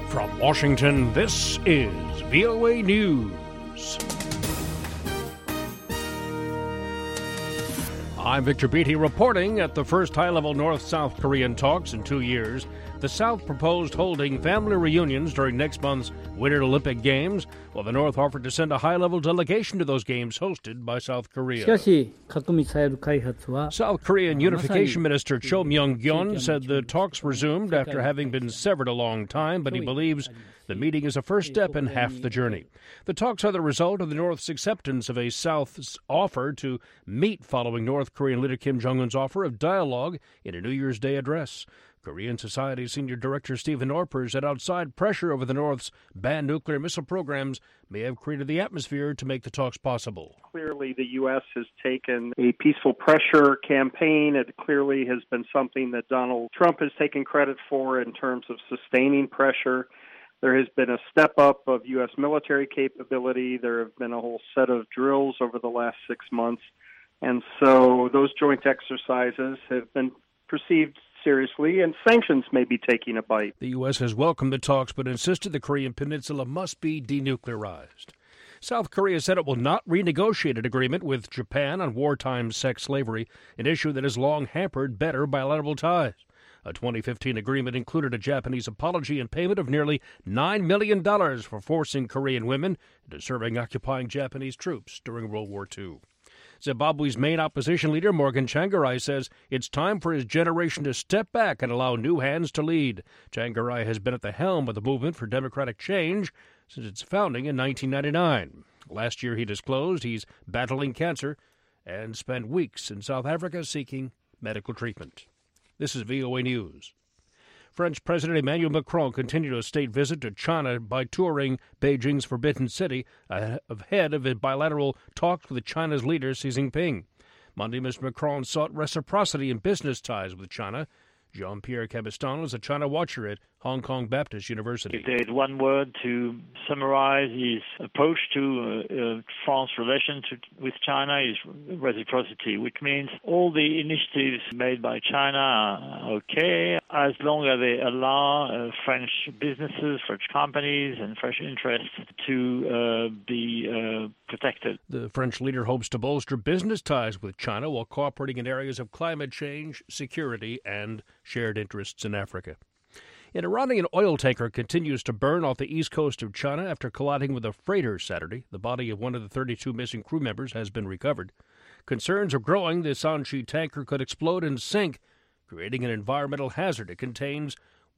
From Washington, this is VOA News. I'm Victor Beatty reporting. At the first high-level North-South Korean talks in 2 years, the South proposed holding family reunions during next month's Winter Olympic Games, while the North offered to send a high-level delegation to those games hosted by South Korea. South Korean Unification Minister Cho Myung-gyon said the talks resumed after having been severed a long time, but he believes the meeting is a first step in half the journey. The talks are the result of the North's acceptance of a South's offer to meet following North Korean leader Kim Jong-un's offer of dialogue in a New Year's Day address. Korean Society Senior Director Stephen Norper said outside pressure over the North's banned nuclear missile programs may have created the atmosphere to make the talks possible. Clearly, the U.S. has taken a peaceful pressure campaign. It clearly has been something that Donald Trump has taken credit for in terms of sustaining pressure. There has been a step up of U.S. military capability. There have been a whole set of drills over the last 6 months. And so those joint exercises have been perceived seriously, and sanctions may be taking a bite. The U.S. has welcomed the talks, but insisted the Korean Peninsula must be denuclearized. South Korea said it will not renegotiate an agreement with Japan on wartime sex slavery, an issue that has long hampered better bilateral ties. A 2015 agreement included a Japanese apology and payment of nearly $9 million for forcing Korean women into serving occupying Japanese troops during World War II. Zimbabwe's main opposition leader, Morgan Tsvangirai, says it's time for his generation to step back and allow new hands to lead. Tsvangirai has been at the helm of the movement for democratic change since its founding in 1999. Last year he disclosed he's battling cancer and spent weeks in South Africa seeking medical treatment. This is VOA News. French President Emmanuel Macron continued a state visit to China by touring Beijing's Forbidden City ahead of his bilateral talks with China's leader Xi Jinping. Monday, Mr. Macron sought reciprocity in business ties with China. Jean-Pierre Cabestan is a China watcher at Hong Kong Baptist University. If there's one word to summarize his approach to France's relation with China is reciprocity, which means all the initiatives made by China are okay as long as they allow French businesses, French companies, and French interests to be protected. The French leader hopes to bolster business ties with China while cooperating in areas of climate change, security, and shared interests in Africa. An Iranian oil tanker continues to burn off the east coast of China after colliding with a freighter Saturday. The body of one of the 32 missing crew members has been recovered. Concerns are growing the Sanchi tanker could explode and sink, creating an environmental hazard. It contains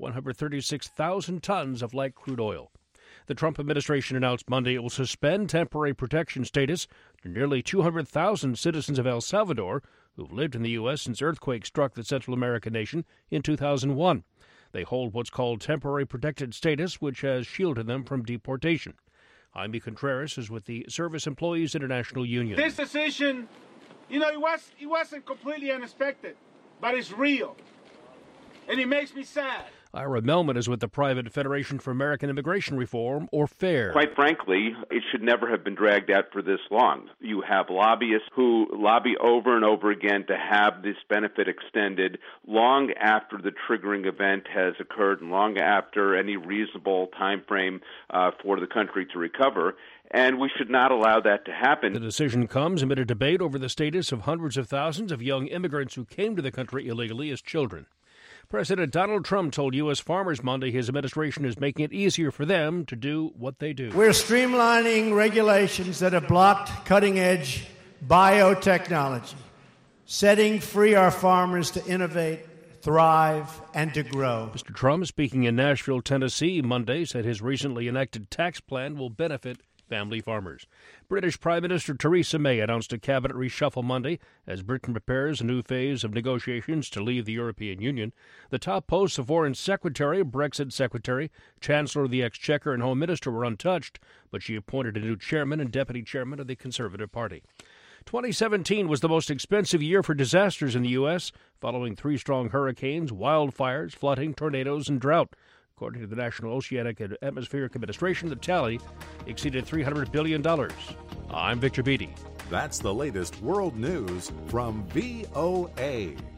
136,000 tons of light crude oil. The Trump administration announced Monday it will suspend temporary protection status to nearly 200,000 citizens of El Salvador who've lived in the U.S. since earthquakes struck the Central American nation in 2001. They hold what's called temporary protected status, which has shielded them from deportation. Jaime Contreras is with the Service Employees International Union. This decision, it wasn't completely unexpected, but it's real, and it makes me sad. Ira Melman is with the Private Federation for American Immigration Reform, or FAIR. Quite frankly, it should never have been dragged out for this long. You have lobbyists who lobby over and over again to have this benefit extended long after the triggering event has occurred and long after any reasonable time frame for the country to recover. And we should not allow that to happen. The decision comes amid a debate over the status of hundreds of thousands of young immigrants who came to the country illegally as children. President Donald Trump told U.S. farmers Monday his administration is making it easier for them to do what they do. We're streamlining regulations that have blocked cutting-edge biotechnology, setting free our farmers to innovate, thrive, and to grow. Mr. Trump, speaking in Nashville, Tennessee, Monday, said his recently enacted tax plan will benefit family farmers. British Prime Minister Theresa May announced a cabinet reshuffle Monday as Britain prepares a new phase of negotiations to leave the European Union. The top posts of Foreign Secretary, Brexit Secretary, Chancellor of the Exchequer, and Home Minister were untouched, but she appointed a new chairman and deputy chairman of the Conservative Party. 2017 was the most expensive year for disasters in the U.S., following 3 strong hurricanes, wildfires, flooding, tornadoes, and drought. According to the National Oceanic and Atmospheric Administration, the tally exceeded $300 billion. I'm Victor Beatty. That's the latest world news from VOA.